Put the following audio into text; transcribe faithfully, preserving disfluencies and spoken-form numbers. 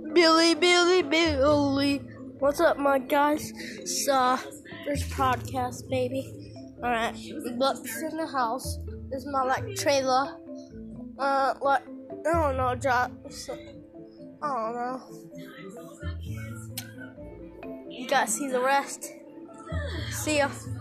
Billy, Billy, Billy. What's up, my guys? It's uh, this podcast, baby. Alright, Buck's in the house. This is my like trailer. Uh, like I don't know, drop. I don't know. You gotta see the rest. See ya.